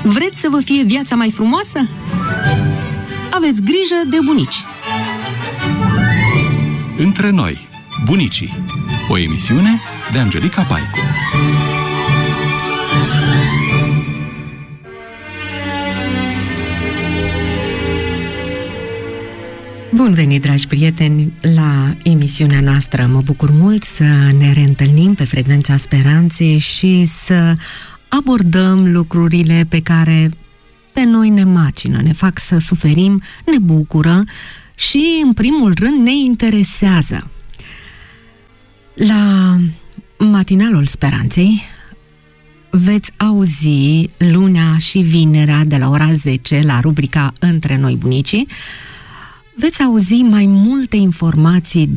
Vreți să vă fie viața mai frumoasă? Aveți grijă de bunici. Între noi, bunicii. O emisiune de Angelica Paicu. Bun venit, dragi prieteni, la emisiunea noastră. Mă bucur mult să ne reîntâlnim pe frecvența speranței și să abordăm lucrurile pe care pe noi ne macină, ne fac să suferim, ne bucură și, în primul rând, ne interesează. La matinalul speranței veți auzi lunea și vinerea de la ora 10 la rubrica Între noi bunicii. Veți auzi mai multe informații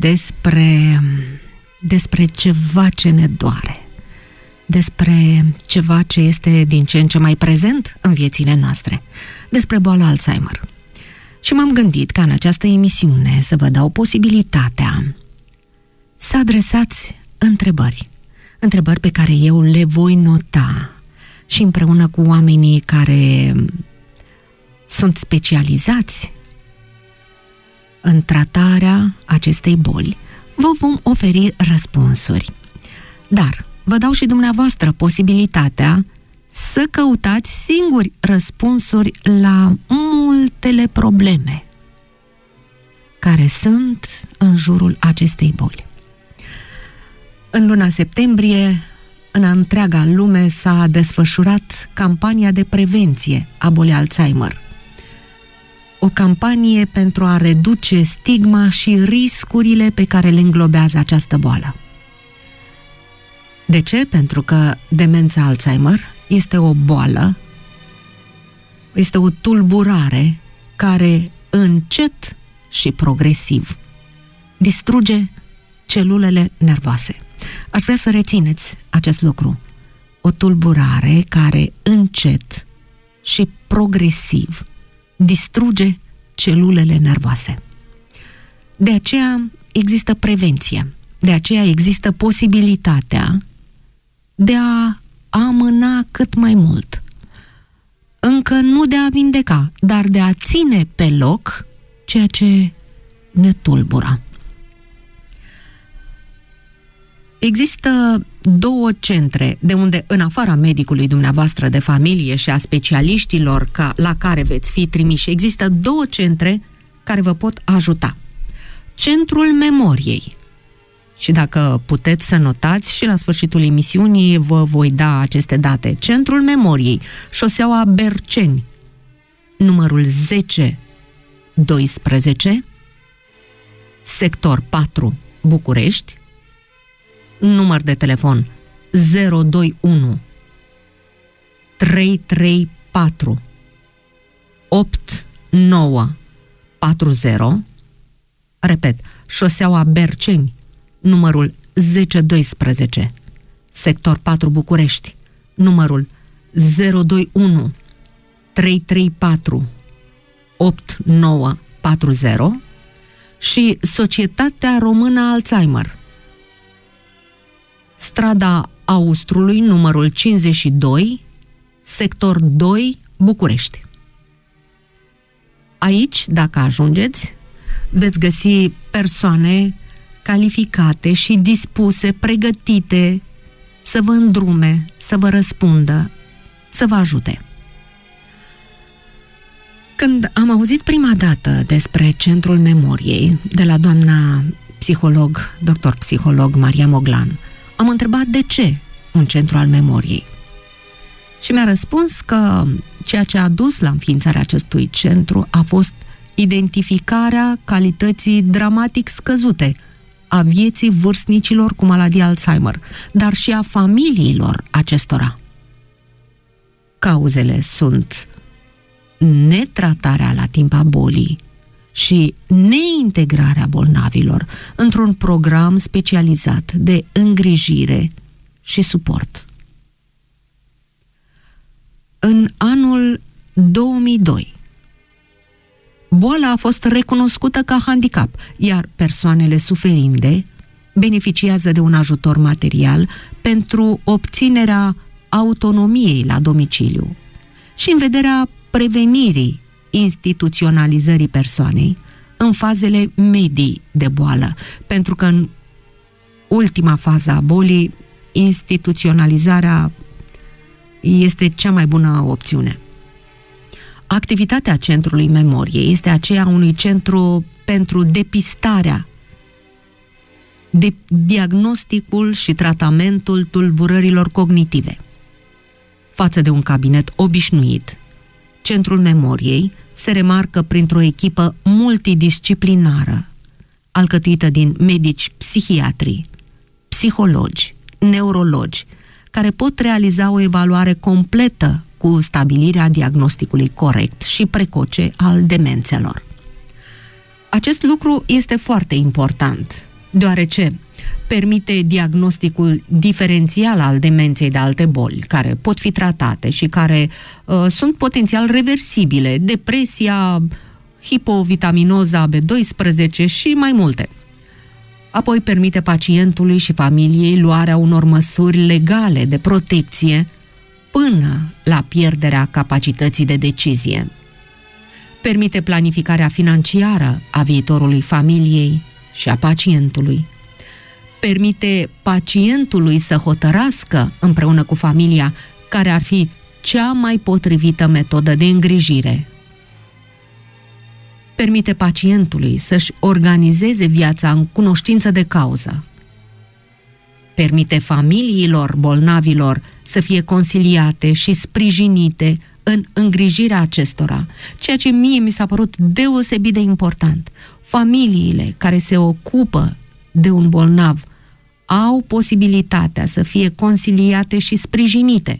despre ceva ce ne doare, despre ceva ce este din ce în ce mai prezent în viețile noastre, despre boala Alzheimer. Și m-am gândit ca în această emisiune să vă dau posibilitatea să adresați întrebări pe care eu le voi nota și împreună cu oamenii care sunt specializați în tratarea acestei boli, vă vom oferi răspunsuri. Dar vă dau și dumneavoastră posibilitatea să căutați singuri răspunsuri la multele probleme care sunt în jurul acestei boli. În luna septembrie, în întreaga lume s-a desfășurat campania de prevenție a bolii Alzheimer. O campanie pentru a reduce stigma și riscurile pe care le înglobează această boală. De ce? Pentru că demența Alzheimer este o boală, este o tulburare care încet și progresiv distruge celulele nervoase. Aș vrea să rețineți acest lucru. O tulburare care încet și progresiv distruge celulele nervoase. De aceea există prevenție. De aceea există posibilitatea de a amâna cât mai mult. Încă nu de a vindeca, dar de a ține pe loc ceea ce ne tulbură. Există două centre de unde, în afara medicului dumneavoastră de familie și a specialiștilor la care veți fi trimiși, există două centre care vă pot ajuta. Centrul Memoriei. Și dacă puteți să notați, și la sfârșitul emisiunii vă voi da aceste date. Centrul Memoriei, șoseaua Berceni, numărul 1012, sector 4, București, număr de telefon 021 334 8940. Repet, șoseaua Berceni, numărul 1012, sector 4 București, numărul 021 334 8940 și Societatea Română Alzheimer, strada Austrului, numărul 52, sector 2, București. Aici, dacă ajungeți, veți găsi persoane calificate și dispuse, pregătite să vă îndrume, să vă răspundă, să vă ajute. Când am auzit prima dată despre Centrul Memoriei de la doamna psiholog, doctor psiholog Maria Moglan, am întrebat de ce un centru al memoriei. Și mi-a răspuns că ceea ce a dus la înființarea acestui centru a fost identificarea calității dramatic scăzute a vieții vârstnicilor cu maladie Alzheimer, dar și a familiilor acestora. Cauzele sunt netratarea la timp a bolii și neintegrarea bolnavilor într-un program specializat de îngrijire și suport. În anul 2002, boala a fost recunoscută ca handicap, iar persoanele suferinde beneficiază de un ajutor material pentru obținerea autonomiei la domiciliu și în vederea prevenirii instituționalizării persoanei în fazele medii de boală, pentru că în ultima fază a bolii, instituționalizarea este cea mai bună opțiune. Activitatea Centrului Memoriei este aceea unui centru pentru depistarea, de diagnosticul și tratamentul tulburărilor cognitive. Față de un cabinet obișnuit, Centrul Memoriei se remarcă printr-o echipă multidisciplinară, alcătuită din medici psihiatri, psihologi, neurologi, care pot realiza o evaluare completă cu stabilirea diagnosticului corect și precoce al demențelor. Acest lucru este foarte important, deoarece permite diagnosticul diferențial al demenței de alte boli, care pot fi tratate și care sunt potențial reversibile, depresia, hipovitaminoza B12 și mai multe. Apoi permite pacientului și familiei luarea unor măsuri legale de protecție până la pierderea capacității de decizie. Permite planificarea financiară a viitorului familiei și a pacientului. Permite pacientului să hotărască împreună cu familia care ar fi cea mai potrivită metodă de îngrijire. Permite pacientului să-și organizeze viața în cunoștință de cauză. Permite familiilor bolnavilor să fie consiliate și sprijinite în îngrijirea acestora, ceea ce mie mi s-a părut deosebit de important. Familiile care se ocupă de un bolnav au posibilitatea să fie consiliate și sprijinite.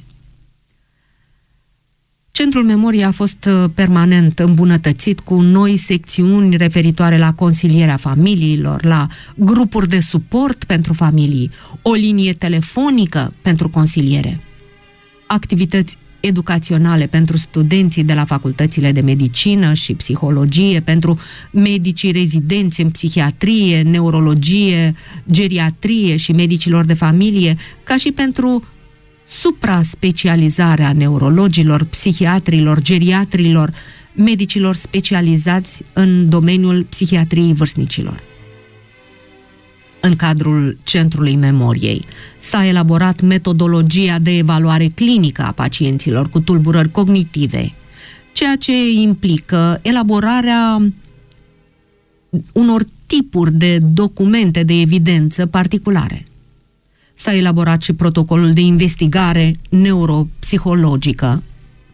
Centrul Memoriei a fost permanent îmbunătățit cu noi secțiuni referitoare la consilierea familiilor, la grupuri de suport pentru familii, o linie telefonică pentru consiliere, activități educaționale pentru studenții de la facultățile de medicină și psihologie, pentru medicii rezidenți în psihiatrie, neurologie, geriatrie și medicilor de familie, ca și pentru supra-specializarea neurologilor, psihiatrilor, geriatrilor, medicilor specializați în domeniul psihiatriei vârstnicilor. În cadrul Centrului Memoriei s-a elaborat metodologia de evaluare clinică a pacienților cu tulburări cognitive, ceea ce implică elaborarea unor tipuri de documente de evidență particulare. S-a elaborat și protocolul de investigare neuropsihologică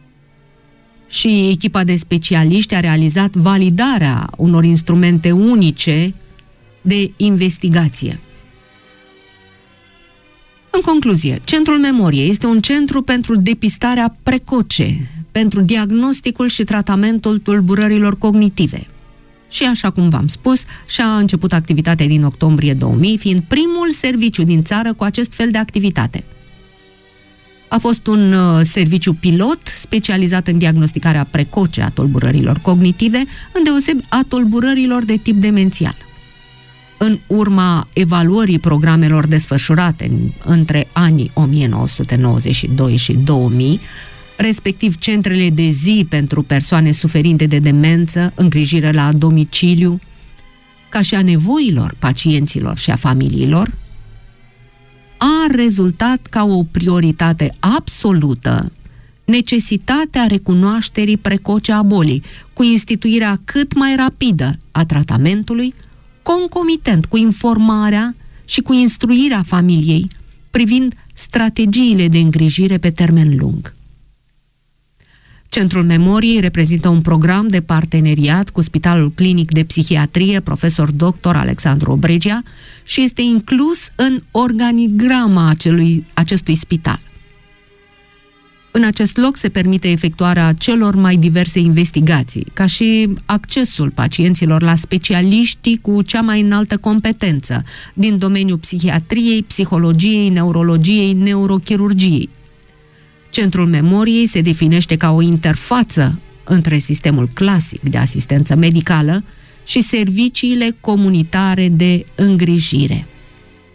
și echipa de specialiști a realizat validarea unor instrumente unice de investigație. În concluzie, Centrul Memoriei este un centru pentru depistarea precoce, pentru diagnosticul și tratamentul tulburărilor cognitive. Și așa cum v-am spus, și-a început activitatea din octombrie 2000, fiind primul serviciu din țară cu acest fel de activitate. A fost un serviciu pilot specializat în diagnosticarea precoce a tulburărilor cognitive, îndeosebi a tulburărilor de tip demențial. În urma evaluării programelor desfășurate între anii 1992 și 2000, respectiv centrele de zi pentru persoane suferinte de demență, îngrijire la domiciliu, ca și a nevoilor pacienților și a familiilor, a rezultat ca o prioritate absolută necesitatea recunoașterii precoce a bolii, cu instituirea cât mai rapidă a tratamentului, concomitent cu informarea și cu instruirea familiei privind strategiile de îngrijire pe termen lung. Centrul Memoriei reprezintă un program de parteneriat cu Spitalul Clinic de Psihiatrie Profesor Dr. Alexandru Obregia și este inclus în organigrama acestui spital. În acest loc se permite efectuarea celor mai diverse investigații, ca și accesul pacienților la specialiștii cu cea mai înaltă competență din domeniul psihiatriei, psihologiei, neurologiei, neurochirurgiei. Centrul Memoriei se definește ca o interfață între sistemul clasic de asistență medicală și serviciile comunitare de îngrijire.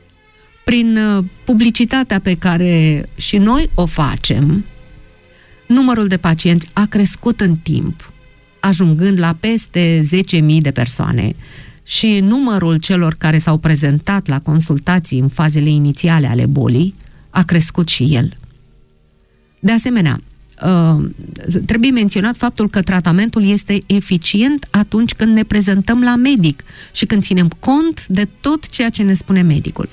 Prin publicitatea pe care și noi o facem, numărul de pacienți a crescut în timp, ajungând la peste 10.000 de persoane și numărul celor care s-au prezentat la consultații în fazele inițiale ale bolii a crescut și el. De asemenea, trebuie menționat faptul că tratamentul este eficient atunci când ne prezentăm la medic și când ținem cont de tot ceea ce ne spune medicul.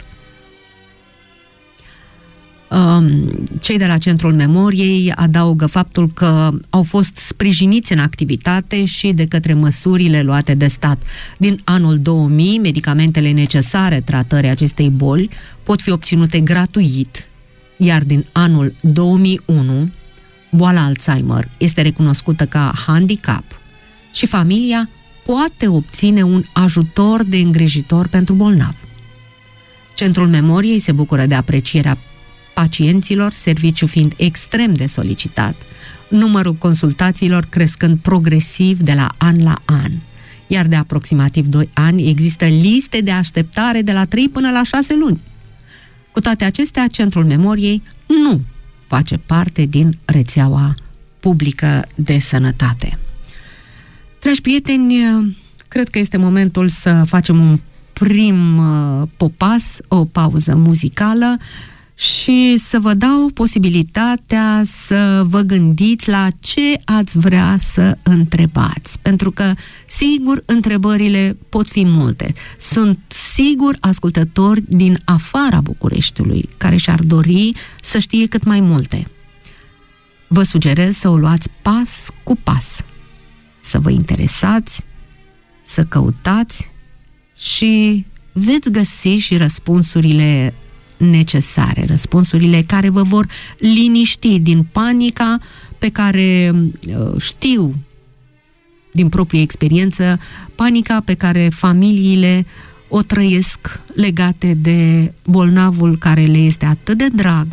Cei de la Centrul Memoriei adaugă faptul că au fost sprijiniți în activitate și de către măsurile luate de stat. Din anul 2000, medicamentele necesare tratării acestei boli pot fi obținute gratuit, iar din anul 2001, boala Alzheimer este recunoscută ca handicap și familia poate obține un ajutor de îngrijitor pentru bolnav. Centrul Memoriei se bucură de aprecierea pacienților, serviciul fiind extrem de solicitat, numărul consultațiilor crescând progresiv de la an la an, iar de aproximativ 2 ani există liste de așteptare de la 3 până la 6 luni. Cu toate acestea, Centrul Memoriei nu face parte din rețeaua publică de sănătate. Dragi prieteni, cred că este momentul să facem un prim popas, o pauză muzicală și să vă dau posibilitatea să vă gândiți la ce ați vrea să întrebați. Pentru că, sigur, întrebările pot fi multe. Sunt sigur ascultători din afara Bucureștiului care și-ar dori să știe cât mai multe. Vă sugerez să o luați pas cu pas, să vă interesați, să căutați și veți găsi și răspunsurile necesare, răspunsurile care vă vor liniști din panica pe care știu din proprie experiență, panica pe care familiile o trăiesc legate de bolnavul care le este atât de drag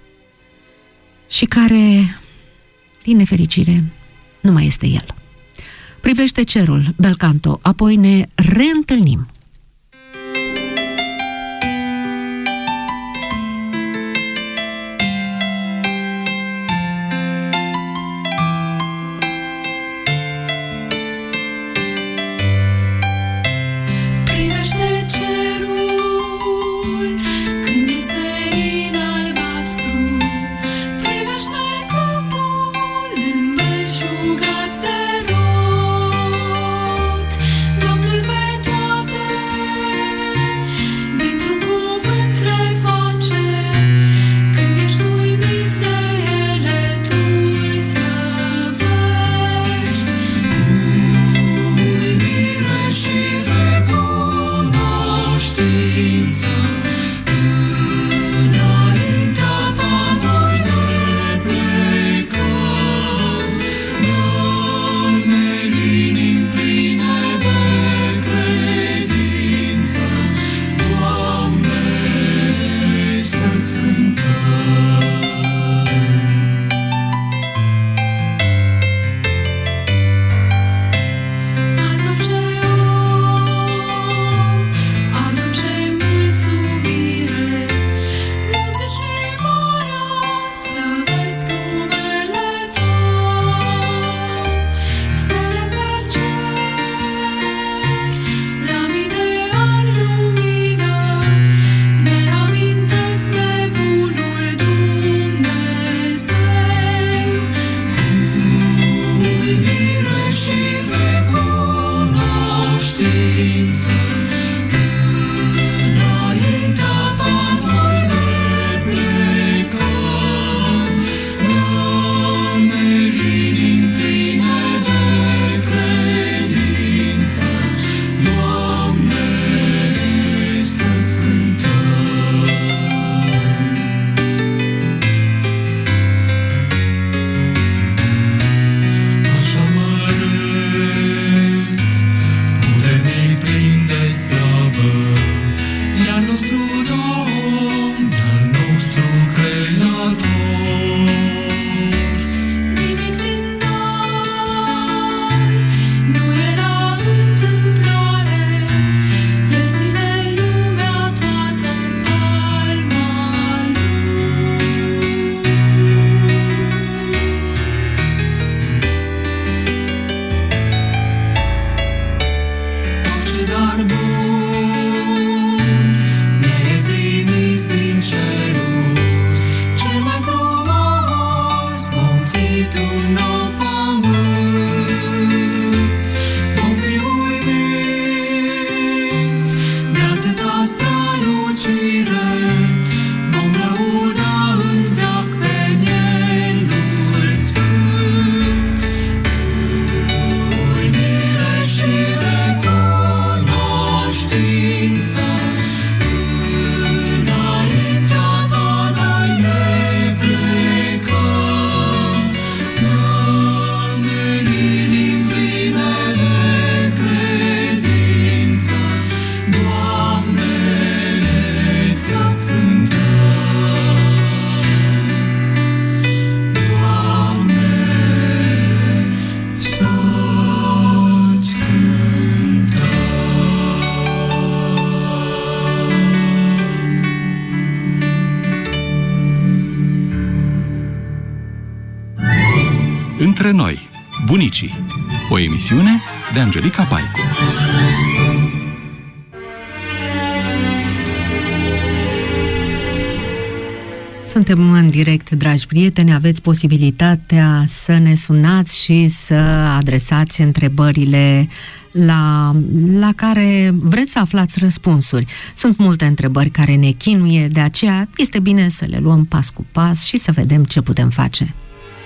și care, din nefericire, nu mai este el. Privește cerul, Bel Canto, apoi ne reîntâlnim. Domnul pe toate Între noi, bunicii. O emisiune de Angelica Paicu. Suntem în direct, dragi prieteni, aveți posibilitatea să ne sunați și să adresați întrebările la care vreți să aflați răspunsuri. Sunt multe întrebări care ne chinuie, de aceea este bine să le luăm pas cu pas și să vedem ce putem face.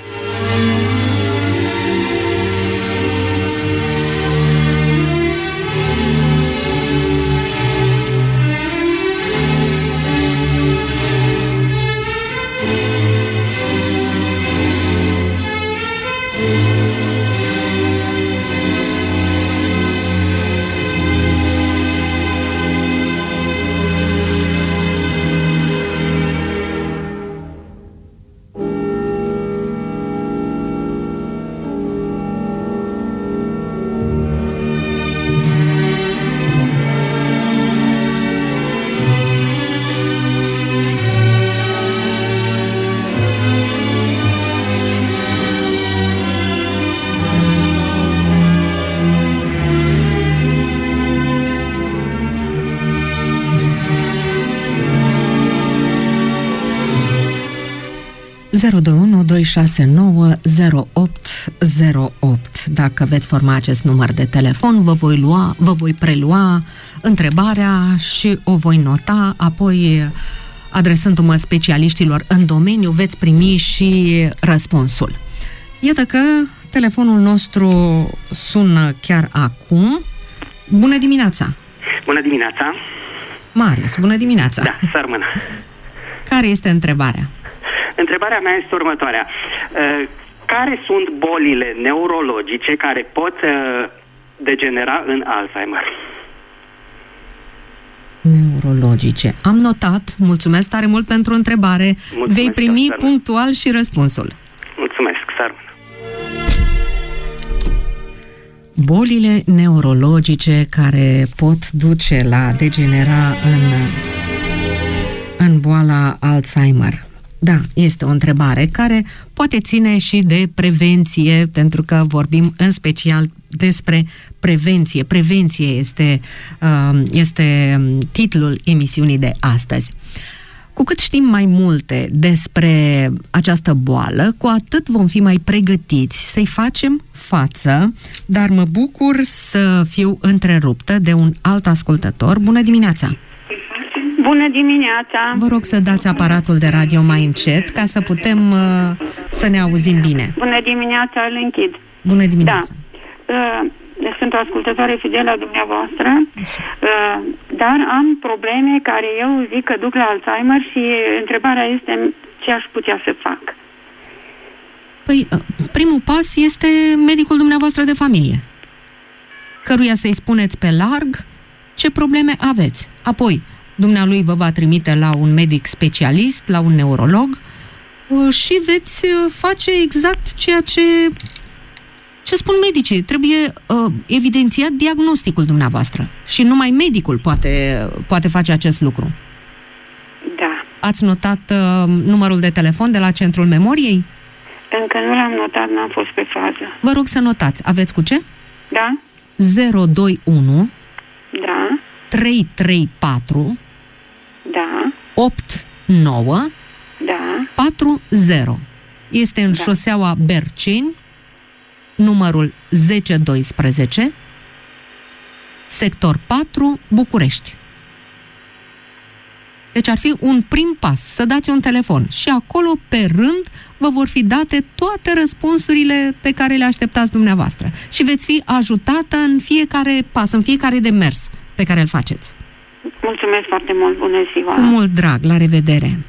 Dacă veți forma acest număr de telefon, vă voi prelua întrebarea și o voi nota, apoi, adresându-mă specialiștilor în domeniu, veți primi și răspunsul. Iată că telefonul nostru sună chiar acum. Bună dimineața! Bună dimineața! Marius, bună dimineața! Da, sărmână! Care este întrebarea? Întrebarea mea este următoarea. Care sunt bolile neurologice care pot degenera în Alzheimer? Neurologice. Am notat. Mulțumesc tare mult pentru întrebare. Mulțumesc. Vei primi punctual și răspunsul. Mulțumesc, sărmână! Bolile neurologice care pot duce la degenera în boala Alzheimer. Da, este o întrebare care poate ține și de prevenție, pentru că vorbim în special despre prevenție. Prevenție este titlul emisiunii de astăzi. Cu cât știm mai multe despre această boală, cu atât vom fi mai pregătiți să-i facem față, dar mă bucur să fiu întreruptă de un alt ascultător. Bună dimineața! Bună dimineața! Vă rog să dați aparatul de radio mai încet ca să putem să ne auzim bine. Bună dimineața, îl închid. Bună dimineața! Da. Sunt o ascultătoare fidelă a dumneavoastră, dar am probleme care eu zic că duc la Alzheimer și întrebarea este ce aș putea să fac. Păi, primul pas este medicul dumneavoastră de familie, căruia să-i spuneți pe larg ce probleme aveți. Apoi, dumnealui vă va trimite la un medic specialist, la un neurolog și veți face exact ceea ce spun medicii. Trebuie evidențiat diagnosticul dumneavoastră și numai medicul poate face acest lucru. Da. Ați notat numărul de telefon de la Centrul Memoriei? Încă nu l-am notat, n-am fost pe fază. Vă rog să notați. Aveți cu ce? Da. 021 Da. 334 Da. 89 Da. 40. Este în șoseaua Berceni, numărul 1012, sector 4, București. Deci ar fi un prim pas, să dați un telefon și acolo, pe rând, vă vor fi date toate răspunsurile pe care le așteptați dumneavoastră și veți fi ajutată în fiecare pas, în fiecare demers pe care îl faceți. Mulțumesc foarte mult, bună ziua! Cu mult drag, la revedere!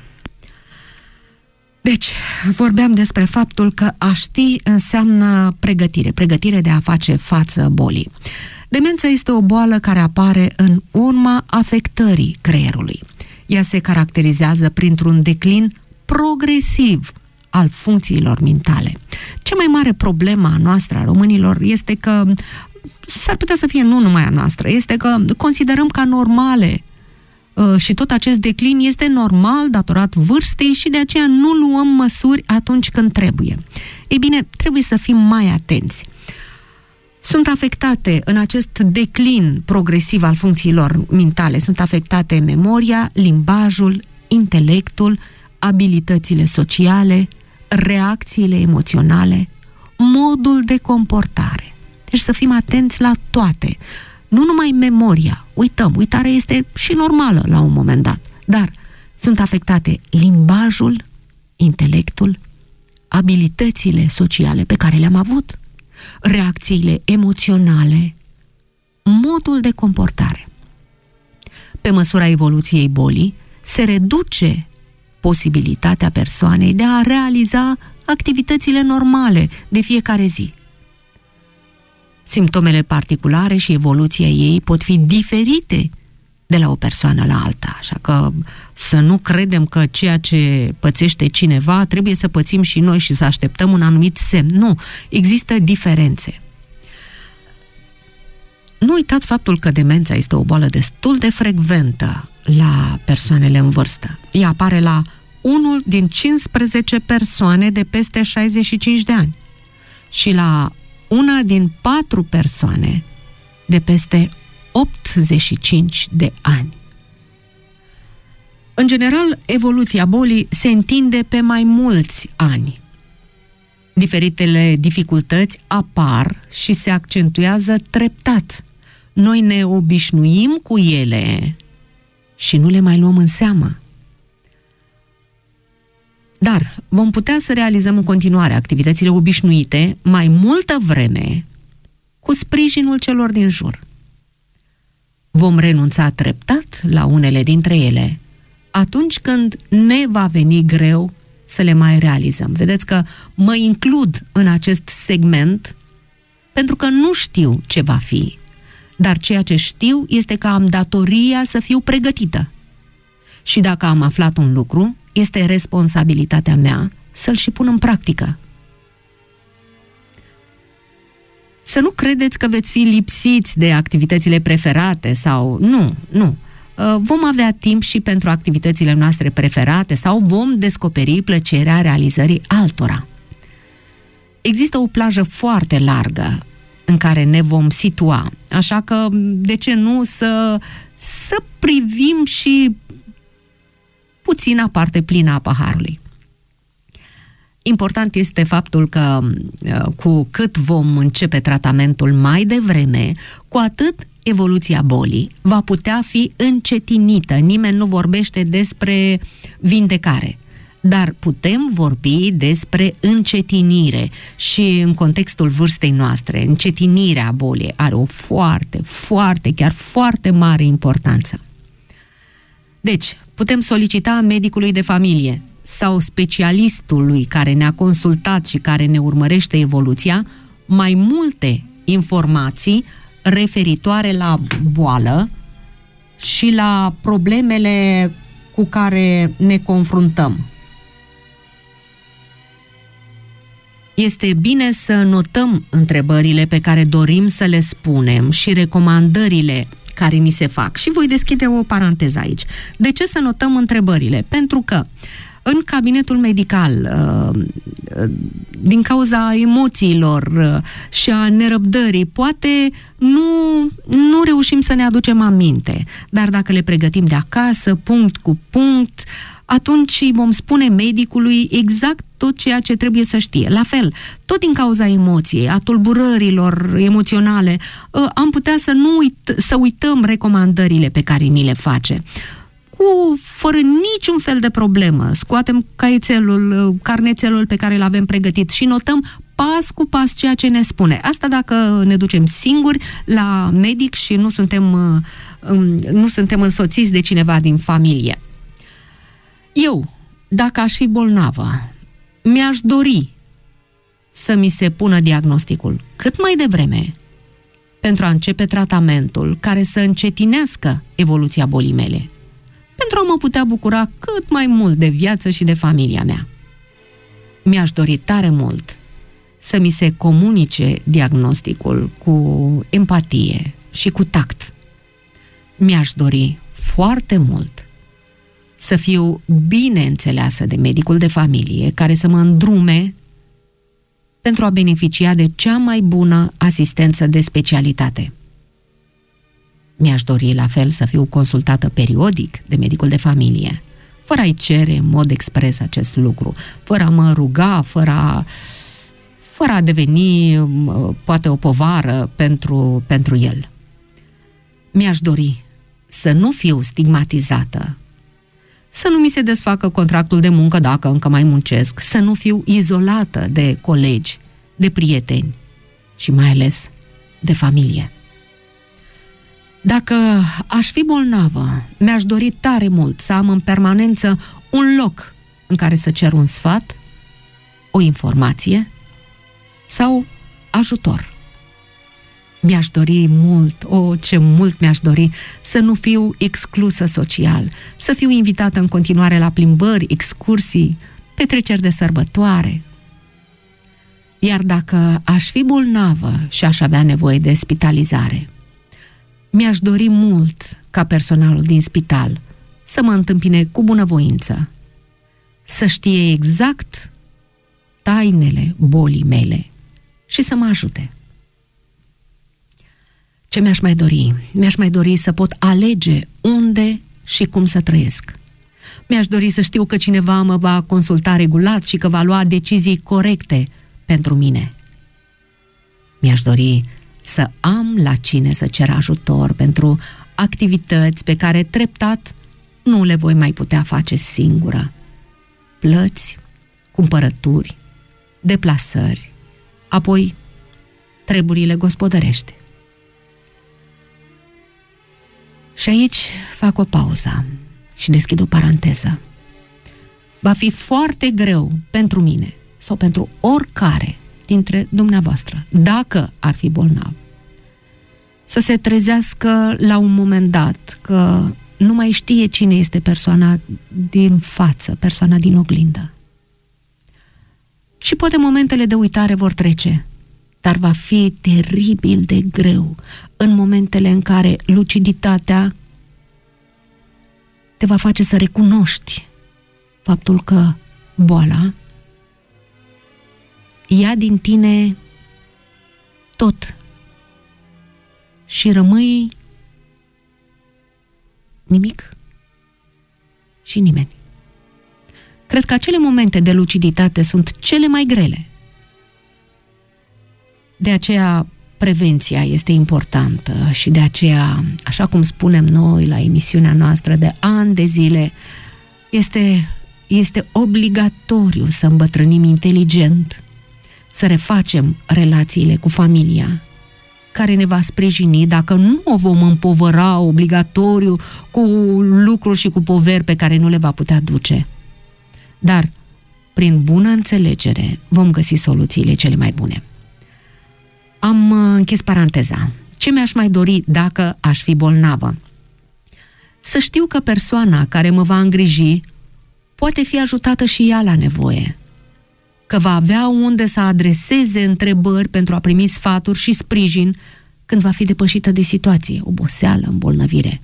Deci, vorbeam despre faptul că a ști înseamnă pregătire de a face față bolii. Demența este o boală care apare în urma afectării creierului. Ea se caracterizează printr-un declin progresiv al funcțiilor mentale. Cea mai mare problemă a noastră, a românilor, este că, s-ar putea să fie nu numai a noastră, este că considerăm ca normale și tot acest declin este normal, datorat vârstei și de aceea nu luăm măsuri atunci când trebuie. Ei bine, trebuie să fim mai atenți. Sunt afectate în acest declin progresiv al funcțiilor mentale, sunt afectate memoria, limbajul, intelectul, abilitățile sociale, reacțiile emoționale, modul de comportare. Deci să fim atenți la toate. Nu numai memoria, uitarea este și normală la un moment dat, dar sunt afectate limbajul, intelectul, abilitățile sociale pe care le-am avut, reacțiile emoționale, modul de comportare. Pe măsura evoluției bolii, se reduce posibilitatea persoanei de a realiza activitățile normale de fiecare zi. Simptomele particulare și evoluția ei pot fi diferite de la o persoană la alta, așa că să nu credem că ceea ce pățește cineva trebuie să pățim și noi și să așteptăm un anumit semn. Nu, există diferențe. Nu uitați faptul că demența este o boală destul de frecventă la persoanele în vârstă. Ea apare la 1 din 15 persoane de peste 65 de ani și la 1 din 4 persoane de peste 85 de ani. În general, evoluția bolii se întinde pe mai mulți ani. Diferitele dificultăți apar și se accentuează treptat. Noi ne obișnuim cu ele și nu le mai luăm în seamă. Dar vom putea să realizăm în continuare activitățile obișnuite mai multă vreme cu sprijinul celor din jur. Vom renunța treptat la unele dintre ele atunci când ne va veni greu să le mai realizăm. Vedeți că mă includ în acest segment pentru că nu știu ce va fi, dar ceea ce știu este că am datoria să fiu pregătită. Și dacă am aflat un lucru, este responsabilitatea mea să-l și pun în practică. Să nu credeți că veți fi lipsiți de activitățile preferate sau... Nu. Vom avea timp și pentru activitățile noastre preferate sau vom descoperi plăcerea realizării altora. Există o plajă foarte largă în care ne vom situa, așa că de ce nu să privim și puțin aparte plină a paharului. Important este faptul că cu cât vom începe tratamentul mai devreme, cu atât evoluția bolii va putea fi încetinită. Nimeni nu vorbește despre vindecare, dar putem vorbi despre încetinire și în contextul vârstei noastre, încetinirea bolii are o chiar foarte mare importanță. Deci, putem solicita medicului de familie sau specialistului care ne-a consultat și care ne urmărește evoluția mai multe informații referitoare la boală și la problemele cu care ne confruntăm. Este bine să notăm întrebările pe care dorim să le spunem și recomandările care ni se fac. Și voi deschide o paranteză aici. De ce să notăm întrebările? Pentru că în cabinetul medical, din cauza emoțiilor și a nerăbdării, poate nu reușim să ne aducem aminte. Dar dacă le pregătim de acasă, punct cu punct, atunci vom spune medicului exact tot ceea ce trebuie să știe. La fel, tot din cauza emoției, a tulburărilor emoționale, am putea să uităm recomandările pe care ni le face. Fără niciun fel de problemă, scoatem carnețelul pe care îl avem pregătit și notăm pas cu pas ceea ce ne spune. Asta dacă ne ducem singuri la medic și nu suntem însoțiți de cineva din familie. Eu, dacă aș fi bolnavă, mi-aș dori să mi se pună diagnosticul cât mai devreme pentru a începe tratamentul care să încetinească evoluția bolii mele, pentru a mă putea bucura cât mai mult de viață și de familia mea. Mi-aș dori tare mult să mi se comunice diagnosticul cu empatie și cu tact. Mi-aș dori foarte mult să fiu bine înțeleasă de medicul de familie care să mă îndrume pentru a beneficia de cea mai bună asistență de specialitate. Mi-aș dori la fel să fiu consultată periodic de medicul de familie, fără a-i cere în mod expres acest lucru, fără a mă ruga, fără a deveni poate o povară pentru el. Mi-aș dori să nu fiu stigmatizată, să nu mi se desfacă contractul de muncă dacă încă mai muncesc, să nu fiu izolată de colegi, de prieteni și mai ales de familie. Dacă aș fi bolnavă, mi-aș dori tare mult să am în permanență un loc în care să cer un sfat, o informație sau ajutor. Mi-aș dori mult, ce mult mi-aș dori să nu fiu exclusă social, să fiu invitată în continuare la plimbări, excursii, petreceri de sărbătoare. Iar dacă aș fi bolnavă și aș avea nevoie de spitalizare, mi-aș dori mult ca personalul din spital să mă întâmpine cu bunăvoință, să știe exact tainele bolii mele și să mă ajute. Ce mi-aș mai dori? Mi-aș mai dori să pot alege unde și cum să trăiesc. Mi-aș dori să știu că cineva mă va consulta regulat și că va lua decizii corecte pentru mine. Mi-aș dori să am la cine să cer ajutor pentru activități pe care treptat nu le voi mai putea face singură. Plăți, cumpărături, deplasări, apoi treburile gospodărești. Și aici fac o pauză și deschid o paranteză. Va fi foarte greu pentru mine sau pentru oricare dintre dumneavoastră, dacă ar fi bolnav, să se trezească la un moment dat că nu mai știe cine este persoana din față, persoana din oglindă. Și poate momentele de uitare vor trece, dar va fi teribil de greu în momentele în care luciditatea te va face să recunoști faptul că boala ia din tine tot și rămâi nimic și nimeni. Cred că acele momente de luciditate sunt cele mai grele. De aceea prevenția este importantă și de aceea, așa cum spunem noi la emisiunea noastră de ani de zile, este obligatoriu să îmbătrânim inteligent, să refacem relațiile cu familia, care ne va sprijini dacă nu o vom împovăra obligatoriu cu lucruri și cu poveri pe care nu le va putea duce. Dar, prin bună înțelegere, vom găsi soluțiile cele mai bune. Am închis paranteza. Ce mi-aș mai dori dacă aș fi bolnavă? Să știu că persoana care mă va îngriji poate fi ajutată și ea la nevoie, că va avea unde să adreseze întrebări pentru a primi sfaturi și sprijin când va fi depășită de situație, oboseală, îmbolnăvire.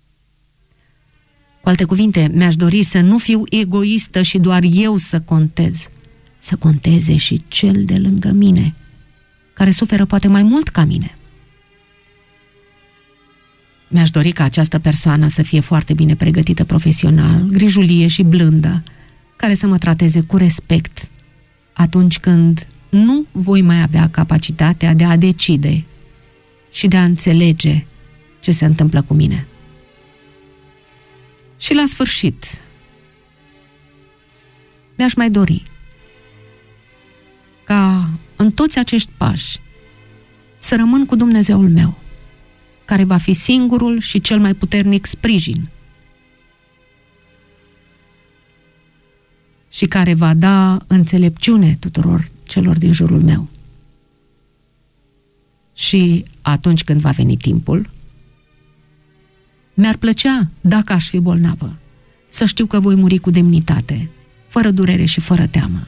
Cu alte cuvinte, mi-aș dori să nu fiu egoistă și doar eu să contez, să conteze și cel de lângă mine, care suferă poate mai mult ca mine. Mi-aș dori ca această persoană să fie foarte bine pregătită profesional, grijulie și blândă, care să mă trateze cu respect atunci când nu voi mai avea capacitatea de a decide și de a înțelege ce se întâmplă cu mine. Și la sfârșit, mi-aș mai dori ca în toți acești pași să rămân cu Dumnezeul meu, care va fi singurul și cel mai puternic sprijin și care va da înțelepciune tuturor celor din jurul meu. Și atunci când va veni timpul, mi-ar plăcea, dacă aș fi bolnavă, să știu că voi muri cu demnitate, fără durere și fără teamă.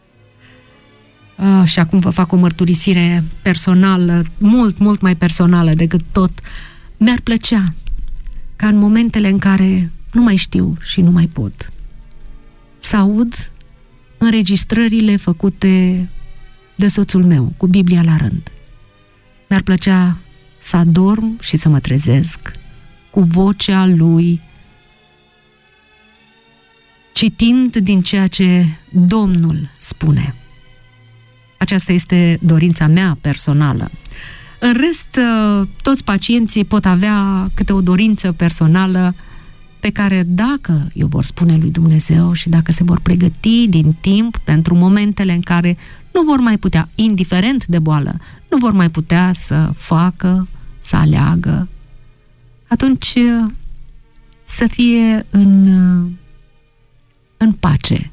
Și acum vă fac o mărturisire personală, mult, mult mai personală decât tot. Mi-ar plăcea ca în momentele în care nu mai știu și nu mai pot, să aud înregistrările făcute de soțul meu, cu Biblia la rând. Mi-ar plăcea să adorm și să mă trezesc cu vocea lui, citind din ceea ce Domnul spune. Aceasta este dorința mea personală. În rest, toți pacienții pot avea câte o dorință personală pe care, dacă eu vor spune lui Dumnezeu și dacă se vor pregăti din timp pentru momentele în care nu vor mai putea, indiferent de boală, nu vor mai putea să facă, să aleagă, atunci să fie în pace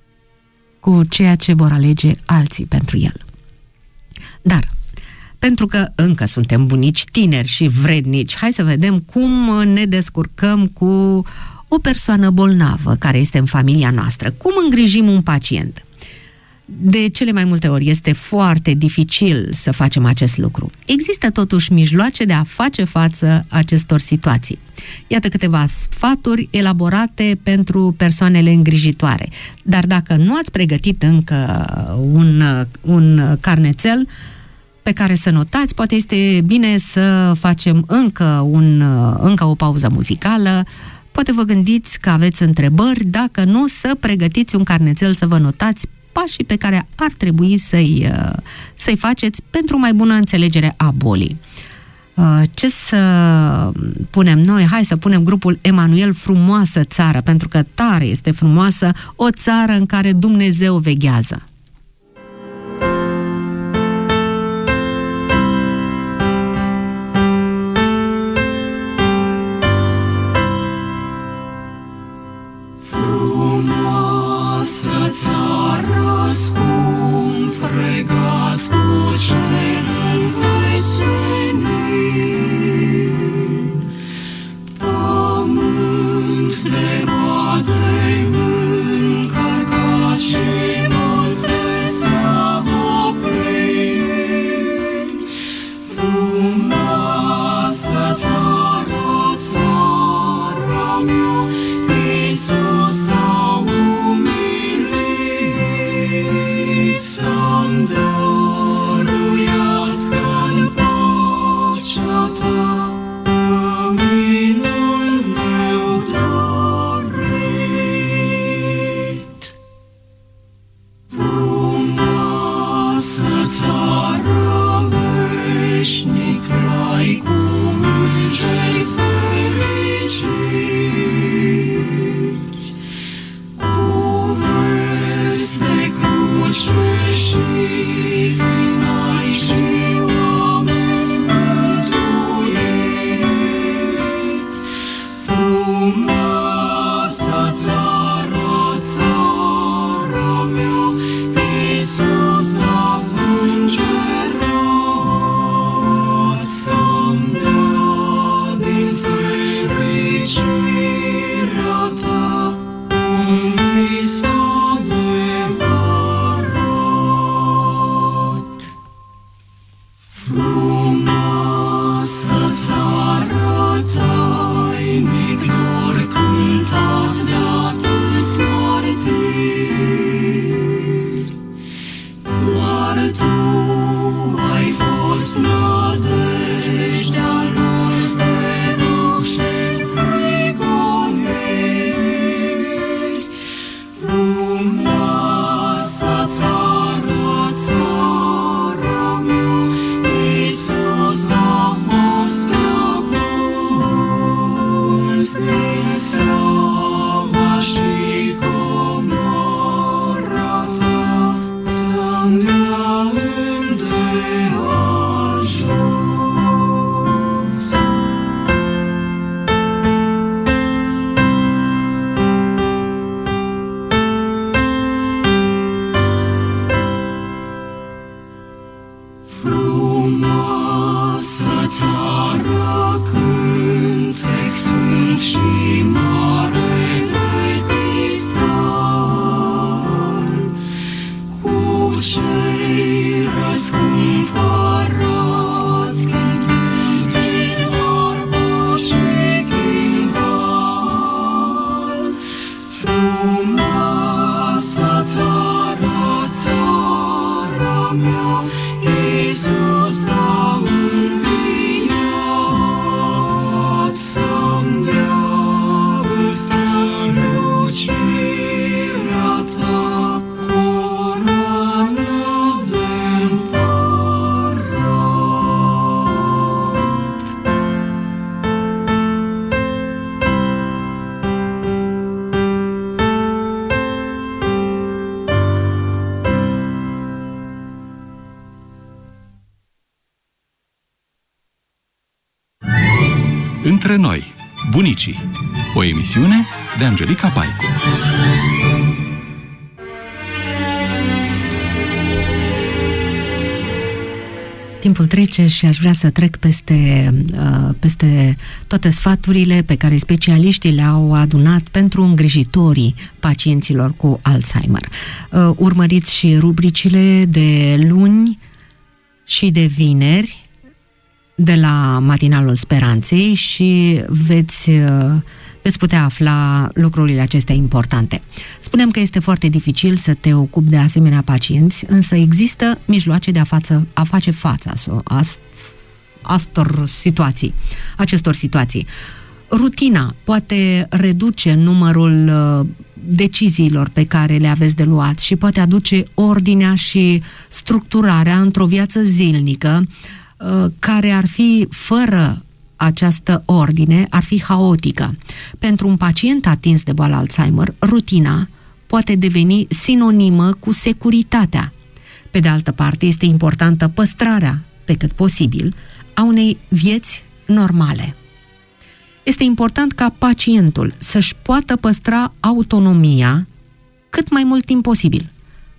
cu ceea ce vor alege alții pentru el. Dar, pentru că încă suntem bunici tineri și vrednici, hai să vedem cum ne descurcăm cu o persoană bolnavă care este în familia noastră. Cum îngrijim un pacient? De cele mai multe ori este foarte dificil să facem acest lucru. Există totuși mijloace de a face față acestor situații. Iată câteva sfaturi elaborate pentru persoanele îngrijitoare. Dar dacă nu ați pregătit încă un carnețel pe care să notați, poate este bine să facem încă o pauză muzicală. Poate vă gândiți că aveți întrebări, dacă nu, să pregătiți un carnețel să vă notați pașii pe care ar trebui să-i faceți pentru o mai bună înțelegere a bolii. Ce să punem noi? Hai să punem grupul Emanuel, Frumoasă țară, pentru că tare este frumoasă o țară în care Dumnezeu veghează. Răscumpărați cântând din harpa și mea, Iisus a înviat, să-mi dea în strălucirea ta coroana de împărat. Între noi, bunicii. O emisiune de Angelica Paicu. Timpul trece și aș vrea să trec peste toate sfaturile pe care specialiștii le-au adunat pentru îngrijitorii pacienților cu Alzheimer. Urmăriți și rubricile de luni și de vineri de la Matinalul Speranței și veți putea afla lucrurile acestea importante. Spuneam că este foarte dificil să te ocupi de asemenea pacienți, însă există mijloace de a face față acestor situații. Rutina poate reduce numărul deciziilor pe care le aveți de luat și poate aduce ordinea și structurarea într-o viață zilnică care ar fi fără această ordine, ar fi haotică. Pentru un pacient atins de boala Alzheimer, rutina poate deveni sinonimă cu securitatea. Pe de altă parte, este importantă păstrarea, pe cât posibil, a unei vieți normale. Este important ca pacientul să-și poată păstra autonomia cât mai mult timp posibil.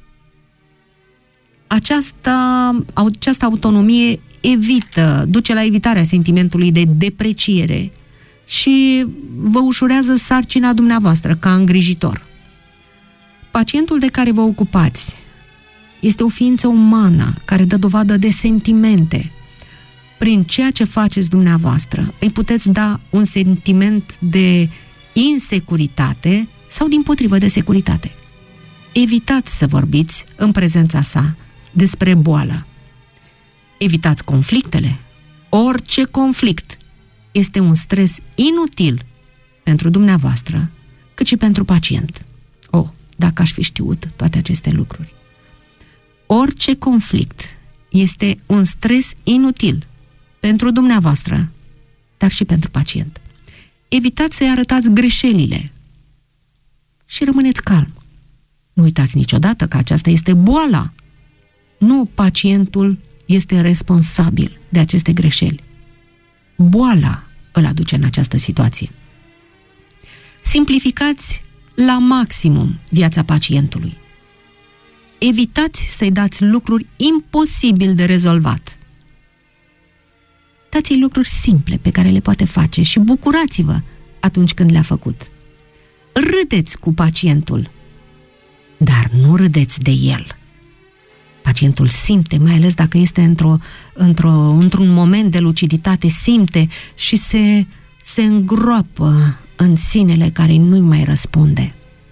Această autonomie duce la evitarea sentimentului de depreciere și vă ușurează sarcina dumneavoastră ca îngrijitor. Pacientul de care vă ocupați este o ființă umană care dă dovadă de sentimente. Prin ceea ce faceți dumneavoastră, îi puteți da un sentiment de insecuritate sau dimpotrivă de securitate. Evitați să vorbiți în prezența sa despre boală. Evitați conflictele. Orice conflict este un stres inutil pentru dumneavoastră, cât și pentru pacient. Dacă aș fi știut toate aceste lucruri. Orice conflict este un stres inutil pentru dumneavoastră, dar și pentru pacient. Evitați să-i arătați greșelile și rămâneți calm. Nu uitați niciodată că aceasta este boala. Nu pacientul este responsabil de aceste greșeli. Boala îl aduce în această situație. Simplificați la maximum viața pacientului. Evitați să-i dați lucruri imposibil de rezolvat. Dați-i lucruri simple pe care le poate face și bucurați-vă atunci când le-a făcut. Râdeți cu pacientul, dar nu râdeți de el. Pacientul simte, mai ales dacă este într-un moment de luciditate, simte și se îngroapă în sinele care nu-i mai răspunde.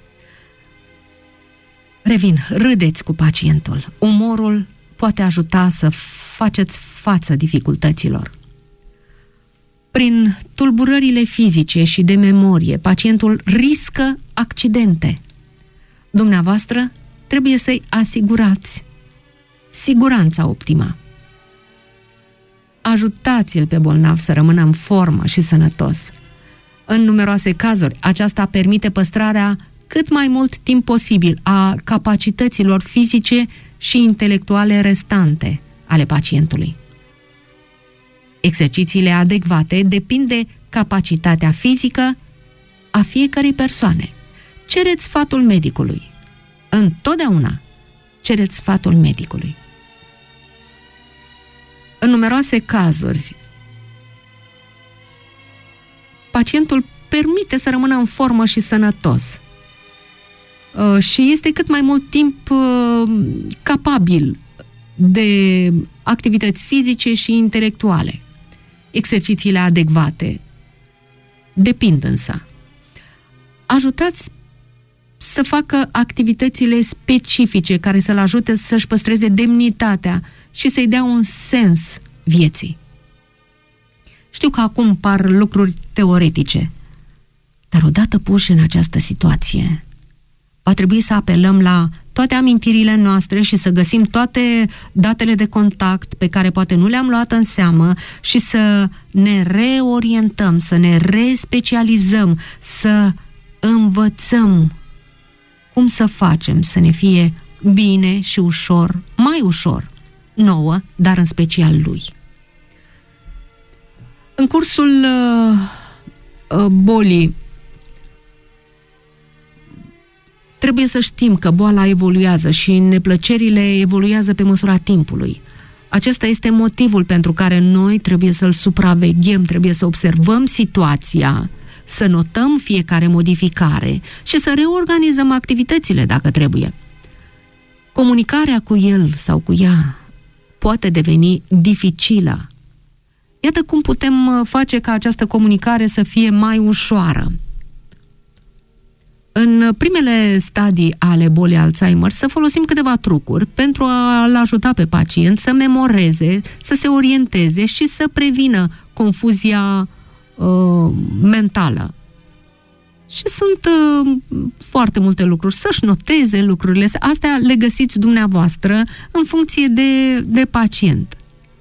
Revin, râdeți cu pacientul. Umorul poate ajuta să faceți față dificultăților. Prin tulburările fizice și de memorie, pacientul riscă accidente. Dumneavoastră trebuie să-i asigurați siguranța optimă. Ajutați-l pe bolnav să rămână în formă și sănătos. În numeroase cazuri, aceasta permite păstrarea cât mai mult timp posibil a capacităților fizice și intelectuale restante ale pacientului. Exercițiile adecvate depind de capacitatea fizică a fiecărei persoane. Cereți sfatul medicului. Întotdeauna cereți sfatul medicului. În numeroase cazuri, pacientul permite să rămână în formă și sănătos și este cât mai mult timp capabil de activități fizice și intelectuale. Exercițiile adecvate depind însă. Ajutați să facă activitățile specifice care să-l ajute să-și păstreze demnitatea și să-i dea un sens vieții. Știu că acum par lucruri teoretice, dar odată puși în această situație, va trebui să apelăm la toate amintirile noastre și să găsim toate datele de contact pe care poate nu le-am luat în seamă și să ne reorientăm, să ne respecializăm, să învățăm cum să facem să ne fie bine și ușor, mai ușor, nouă, dar în special lui. În cursul bolii, trebuie să știm că boala evoluează și neplăcerile evoluează pe măsura timpului. Acesta este motivul pentru care noi trebuie să-l supraveghem, trebuie să observăm situația, să notăm fiecare modificare și să reorganizăm activitățile dacă trebuie. Comunicarea cu el sau cu ea poate deveni dificilă. Iată cum putem face ca această comunicare să fie mai ușoară. În primele stadii ale bolii Alzheimer să folosim câteva trucuri pentru a-l ajuta pe pacient să memoreze, să se orienteze și să prevină confuzia mentală. Și sunt foarte multe lucruri. Să-și noteze lucrurile. Astea le găsiți dumneavoastră în funcție de pacient.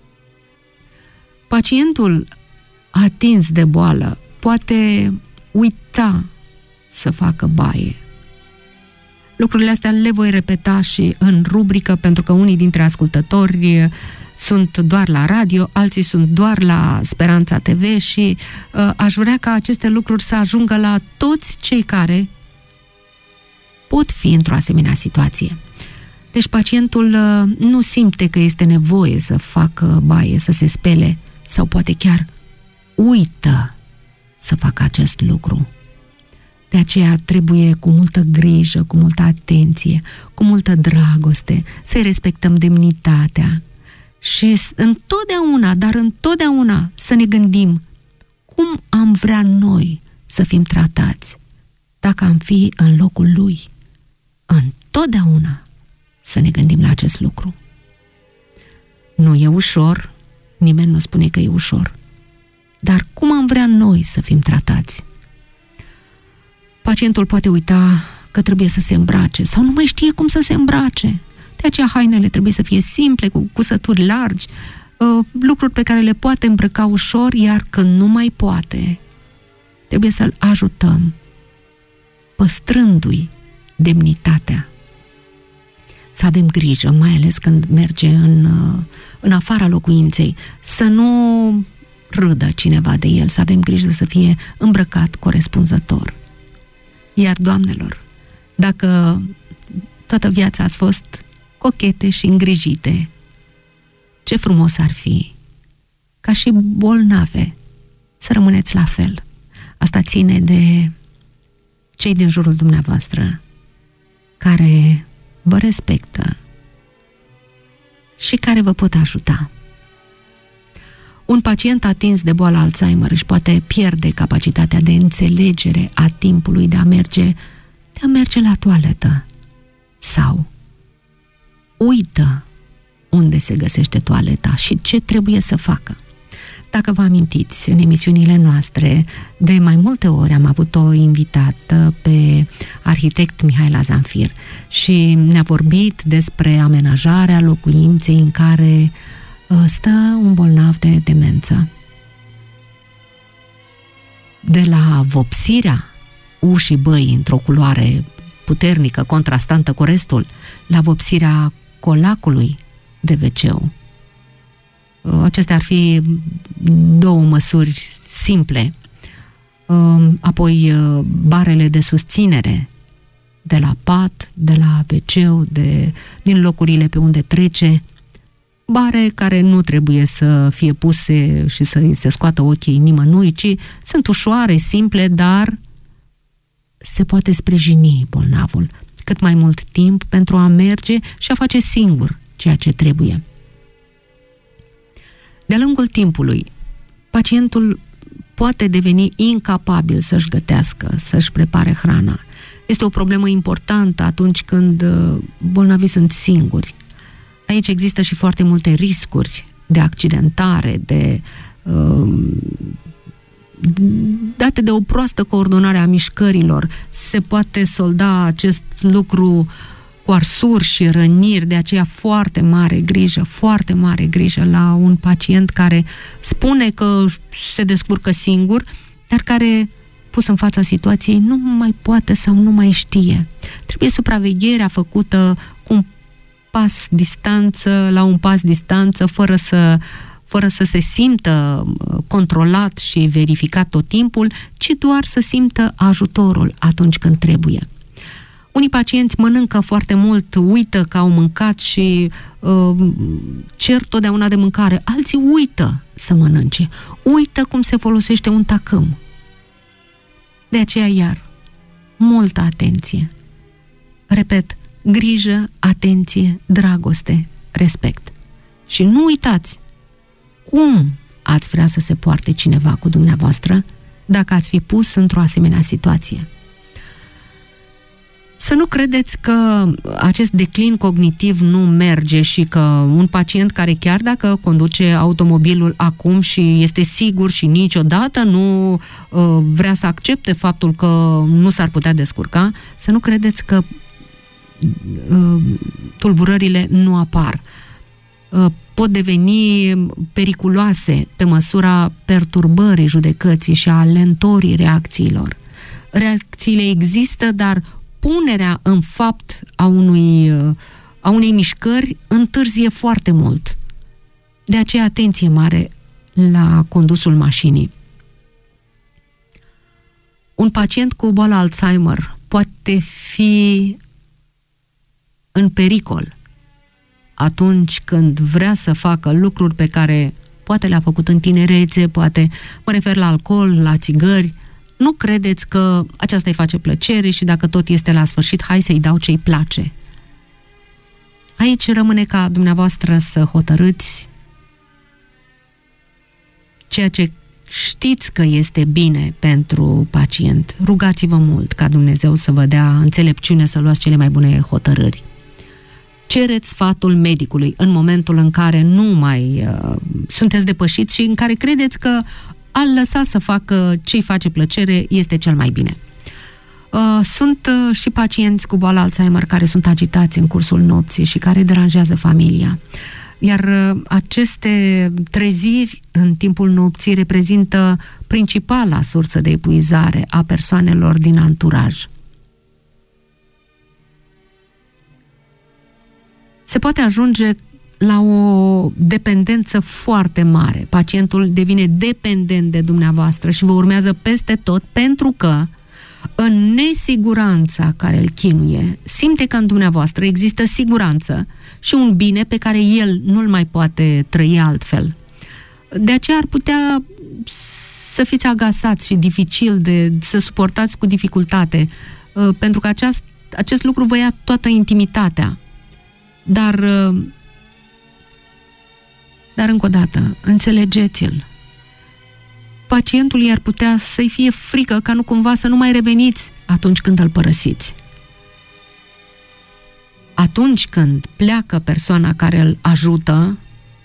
Pacientul atins de boală poate uita să facă baie. Lucrurile astea le voi repeta și în rubrică, pentru că unii dintre ascultători sunt doar la radio, alții sunt doar la Speranța TV și aș vrea ca aceste lucruri să ajungă la toți cei care pot fi într-o asemenea situație. Deci pacientul nu simte că este nevoie să facă baie, să se spele, sau poate chiar uită să facă acest lucru. De aceea trebuie cu multă grijă, cu multă atenție, cu multă dragoste, să-i respectăm demnitatea și întotdeauna, dar întotdeauna să ne gândim cum am vrea noi să fim tratați dacă am fi în locul lui. Întotdeauna să ne gândim la acest lucru. Nu e ușor, nimeni nu spune că e ușor, dar cum am vrea noi să fim tratați? Pacientul poate uita că trebuie să se îmbrace sau nu mai știe cum să se îmbrace. De aceea hainele trebuie să fie simple, cu cusături largi, lucruri pe care le poate îmbrăca ușor, iar când nu mai poate, trebuie să-l ajutăm, păstrându-i demnitatea. Să avem grijă, mai ales când merge în afara locuinței, să nu râdă cineva de el, să avem grijă să fie îmbrăcat corespunzător. Iar, doamnelor, dacă toată viața ați fost cochete și îngrijite, ce frumos ar fi ca și bolnave să rămâneți la fel. Asta ține de cei din jurul dumneavoastră care vă respectă și care vă pot ajuta. Un pacient atins de boala Alzheimer își poate pierde capacitatea de înțelegere a timpului, de a merge la toaletă sau uită unde se găsește toaleta și ce trebuie să facă. Dacă vă amintiți, în emisiunile noastre, de mai multe ori am avut o invitată pe arhitect Mihaela Zamfir și ne-a vorbit despre amenajarea locuinței în care stă un bolnav de demență. De la vopsirea ușii băii într-o culoare puternică, contrastantă cu restul, la vopsirea colacului de WC-ul. Acestea ar fi două măsuri simple. Apoi barele de susținere de la pat, de la WC, din locurile pe unde trece, bare care nu trebuie să fie puse și să se scoată ochii nimănui, ci sunt ușoare, simple, dar se poate sprijini bolnavul cât mai mult timp pentru a merge și a face singur ceea ce trebuie. De-a lungul timpului, pacientul poate deveni incapabil să-și gătească, să-și prepare hrana. Este o problemă importantă atunci când bolnavii sunt singuri. Aici există și foarte multe riscuri de accidentare, date de o proastă coordonare a mișcărilor. Se poate solda acest lucru cu arsuri și răniri, de aceea foarte mare grijă la un pacient care spune că se descurcă singur, dar care, pus în fața situației, nu mai poate sau nu mai știe. Trebuie supravegherea făcută cu un pas distanță, la un pas distanță, fără să se simtă controlat și verificat tot timpul, ci doar să simtă ajutorul atunci când trebuie. Unii pacienți mănâncă foarte mult, uită că au mâncat și cer totdeauna de mâncare. Alții uită să mănânce. Uită cum se folosește un tacâm. De aceea, iar, multă atenție. Repet, grijă, atenție, dragoste, respect. Și nu uitați cum ați vrea să se poarte cineva cu dumneavoastră dacă ați fi pus într-o asemenea situație. Să nu credeți că acest declin cognitiv nu merge și că un pacient care chiar dacă conduce automobilul acum și este sigur și niciodată nu vrea să accepte faptul că nu s-ar putea descurca, să nu credeți că tulburările nu apar. Pot deveni periculoase pe măsura perturbării judecății și a lentorii reacțiilor. Reacțiile există, dar punerea în fapt a unei mișcări întârzie foarte mult. De aceea atenție mare la condusul mașinii. Un pacient cu boala Alzheimer poate fi în pericol atunci când vrea să facă lucruri pe care poate le-a făcut în tinerețe, poate mă refer la alcool, la țigări. Nu credeți că aceasta îi face plăcere și dacă tot este la sfârșit, hai să-i dau ce-i place. Aici rămâne ca dumneavoastră să hotărâți ceea ce știți că este bine pentru pacient. Rugați-vă mult ca Dumnezeu să vă dea înțelepciune să luați cele mai bune hotărâri. Cereți sfatul medicului în momentul în care nu mai sunteți depășiți și în care credeți că a-l lăsa să facă ce-i face plăcere este cel mai bine. Sunt și pacienți cu boala Alzheimer care sunt agitați în cursul nopții și care deranjează familia. Iar aceste treziri în timpul nopții reprezintă principala sursă de epuizare a persoanelor din anturaj. Se poate ajunge la o dependență foarte mare. Pacientul devine dependent de dumneavoastră și vă urmează peste tot pentru că în nesiguranța care îl chinuie, simte că în dumneavoastră există siguranță și un bine pe care el nu-l mai poate trăi altfel. De aceea ar putea să fiți agasați și dificil să suportați cu dificultate, pentru că acest lucru vă ia toată intimitatea. Dar încă o dată, înțelegeți-l. Pacientul i-ar putea să-i fie frică ca nu cumva să nu mai reveniți atunci când îl părăsiți. Atunci când pleacă persoana care îl ajută,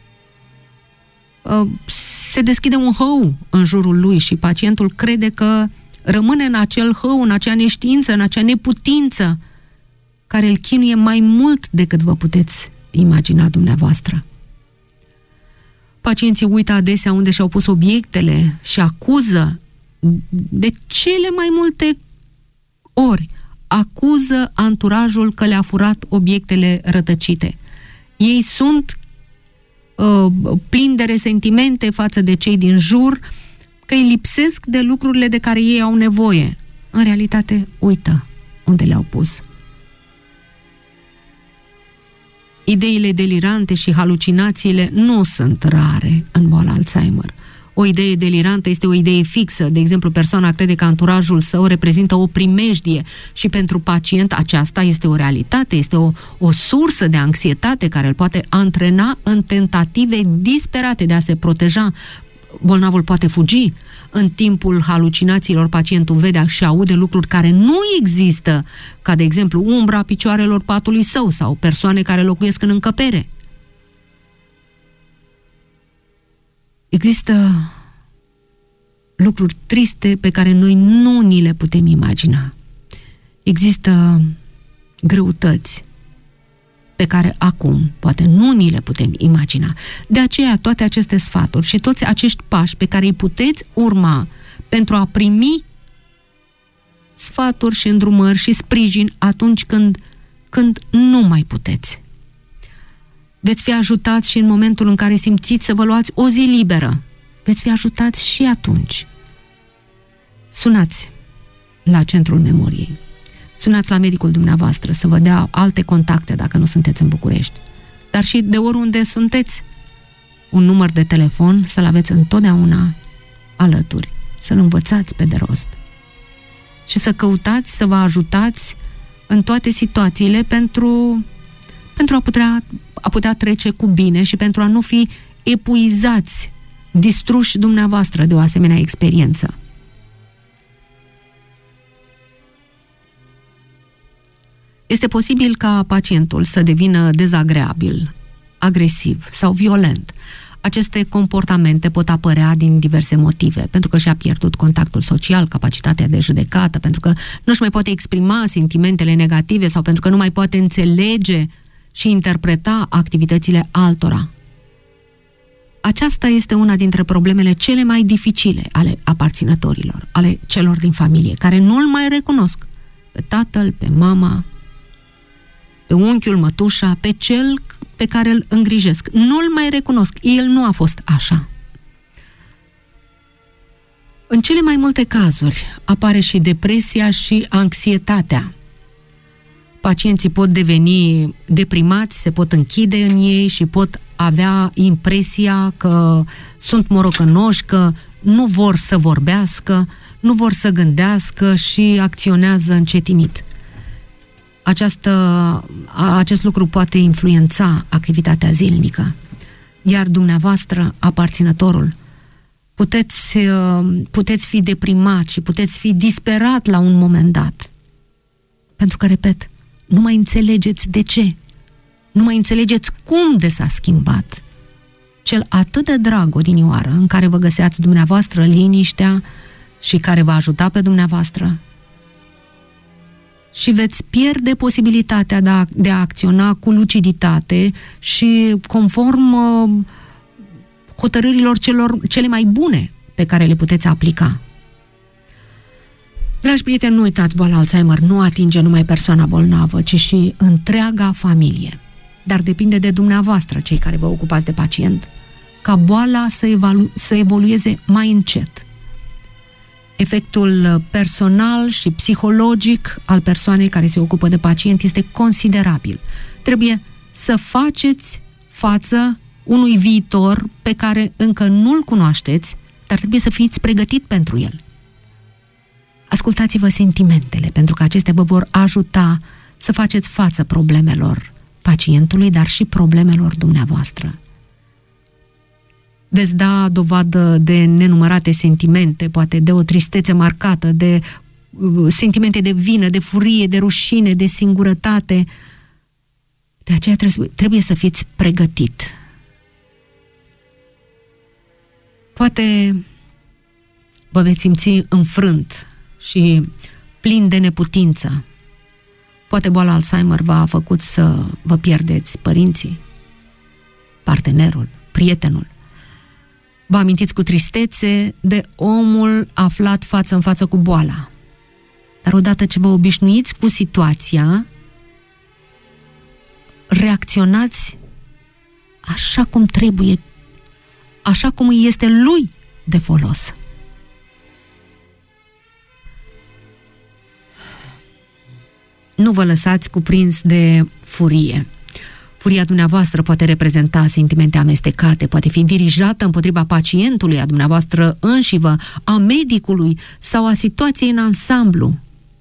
se deschide un hău în jurul lui și pacientul crede că rămâne în acel hău, în acea neștiință, în acea neputință care îl chinuie mai mult decât vă puteți imagina dumneavoastră. Pacienții uită adesea unde și-au pus obiectele și acuză de cele mai multe ori. Acuză anturajul că le-a furat obiectele rătăcite. Ei sunt plini de resentimente față de cei din jur, că îi lipsesc de lucrurile de care ei au nevoie. În realitate, uită unde le-au pus. Ideile delirante și halucinațiile nu sunt rare în boala Alzheimer. O idee delirantă este o idee fixă. De exemplu, persoana crede că anturajul său reprezintă o primejdie și pentru pacient aceasta este o realitate, este o sursă de anxietate care îl poate antrena în tentative disperate de a se proteja. bolnavul poate fugi. În timpul halucinațiilor, pacientul vede și aude lucruri care nu există, ca de exemplu umbra picioarelor patului său sau persoane care locuiesc în încăpere. Există lucruri triste pe care noi nu ni le putem imagina. Există greutăți pe care acum poate nu ni le putem imagina. De aceea toate aceste sfaturi și toți acești pași pe care îi puteți urma pentru a primi sfaturi și îndrumări și sprijin atunci când nu mai puteți. Veți fi ajutați și în momentul în care simțiți să vă luați o zi liberă. Veți fi ajutați și atunci. Sunați la Centrul Memoriei. Sunați la medicul dumneavoastră să vă dea alte contacte dacă nu sunteți în București. Dar și de oriunde sunteți, un număr de telefon să-l aveți întotdeauna alături, să-l învățați pe de rost și să căutați să vă ajutați în toate situațiile pentru a putea trece cu bine și pentru a nu fi epuizați, distruși dumneavoastră de o asemenea experiență. Este posibil ca pacientul să devină dezagreabil, agresiv sau violent. Aceste comportamente pot apărea din diverse motive, pentru că și-a pierdut contactul social, capacitatea de judecată, pentru că nu-și mai poate exprima sentimentele negative sau pentru că nu mai poate înțelege și interpreta activitățile altora. Aceasta este una dintre problemele cele mai dificile ale aparținătorilor, ale celor din familie, care nu-l mai recunosc pe tatăl, pe mama, pe unchiul, mătușa, pe cel pe care îl îngrijesc. Nu-l mai recunosc. El nu a fost așa. În cele mai multe cazuri apare și depresia și anxietatea. Pacienții pot deveni deprimați, se pot închide în ei și pot avea impresia că sunt morocănoși, că nu vor să vorbească, nu vor să gândească și acționează încetinit. Acest lucru poate influența activitatea zilnică. Iar dumneavoastră, aparținătorul, puteți fi deprimat și puteți fi disperat la un moment dat. Pentru că, repet, nu mai înțelegeți de ce. Nu mai înțelegeți cum de s-a schimbat cel atât de drag odinioară în care vă găseați dumneavoastră liniștea și care va ajuta pe dumneavoastră. Și veți pierde posibilitatea de a acționa cu luciditate și conform hotărârilor cele mai bune pe care le puteți aplica. Dragi prieteni, nu uitați, boala Alzheimer nu atinge numai persoana bolnavă, ci și întreaga familie. Dar depinde de dumneavoastră, cei care vă ocupați de pacient, ca boala să evolueze mai încet. Efectul personal și psihologic al persoanei care se ocupă de pacient este considerabil. Trebuie să faceți față unui viitor pe care încă nu-l cunoașteți, dar trebuie să fiți pregătit pentru el. Ascultați-vă sentimentele, pentru că acestea vă vor ajuta să faceți față problemelor pacientului, dar și problemelor dumneavoastră. Veți da dovadă de nenumărate sentimente, poate de o tristețe marcată, de sentimente de vină, de furie, de rușine, de singurătate. De aceea trebuie să fiți pregătit. Poate vă veți simți înfrânt și plin de neputință. Poate boala Alzheimer v-a făcut să vă pierdeți părinții, partenerul, prietenul. Vă amintiți cu tristețe de omul aflat față în față cu boala. Dar odată ce vă obișnuiți cu situația, reacționați așa cum trebuie, așa cum îi este lui de folos. Nu vă lăsați cuprins de furie. Furia dumneavoastră poate reprezenta sentimente amestecate, poate fi dirijată împotriva pacientului, a dumneavoastră înșivă, a medicului sau a situației în ansamblu.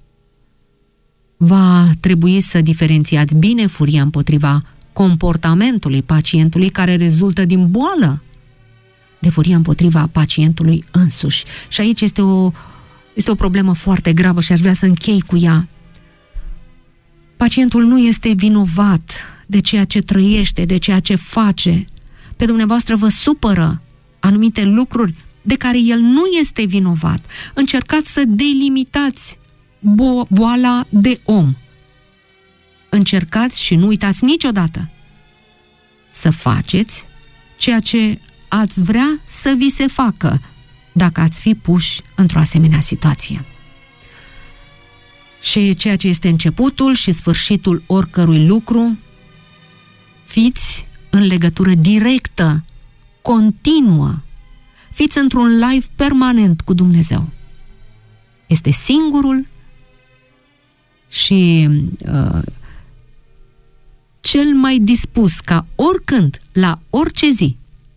Va trebui să diferențiați bine furia împotriva comportamentului pacientului care rezultă din boală de furia împotriva pacientului însuși. Și aici este o problemă foarte gravă și aș vrea să închei cu ea. Pacientul nu este vinovat de ceea ce trăiește, de ceea ce face. Pe dumneavoastră vă supără anumite lucruri de care el nu este vinovat. Încercați să delimitați boala de om. Încercați și nu uitați niciodată să faceți ceea ce ați vrea să vi se facă dacă ați fi puși într-o asemenea situație. Și ceea ce este începutul și sfârșitul oricărui lucru, fiți în legătură directă, continuă, fiți într-un live permanent cu Dumnezeu. Este singurul și cel mai dispus ca oricând, la orice zi,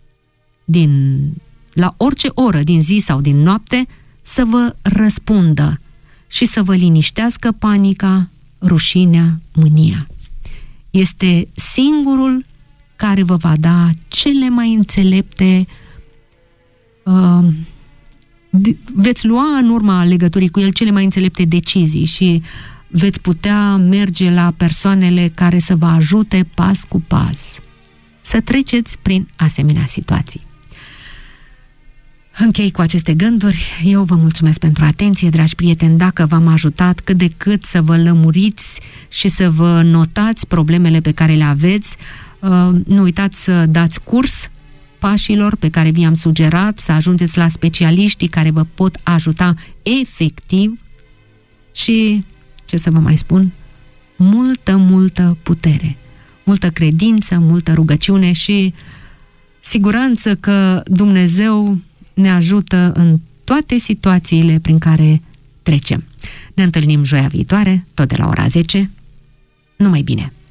la orice oră din zi sau din noapte, să vă răspundă și să vă liniștească panica, rușinea, mânia. Este singurul care vă va da cele mai înțelepte veți lua în urma legăturii cu el cele mai înțelepte decizii și veți putea merge la persoanele care să vă ajute pas cu pas să treceți prin asemenea situații. Închei cu aceste gânduri. Eu vă mulțumesc pentru atenție, dragi prieteni. Dacă v-am ajutat cât de cât să vă lămuriți și să vă notați problemele pe care le aveți, nu uitați să dați curs pașilor pe care vi-am sugerat, să ajungeți la specialiștii care vă pot ajuta efectiv și, ce să vă mai spun, multă putere, multă credință, multă rugăciune și siguranță că Dumnezeu ne ajută în toate situațiile prin care trecem. Ne întâlnim joia viitoare, tot de la ora 10. Numai bine!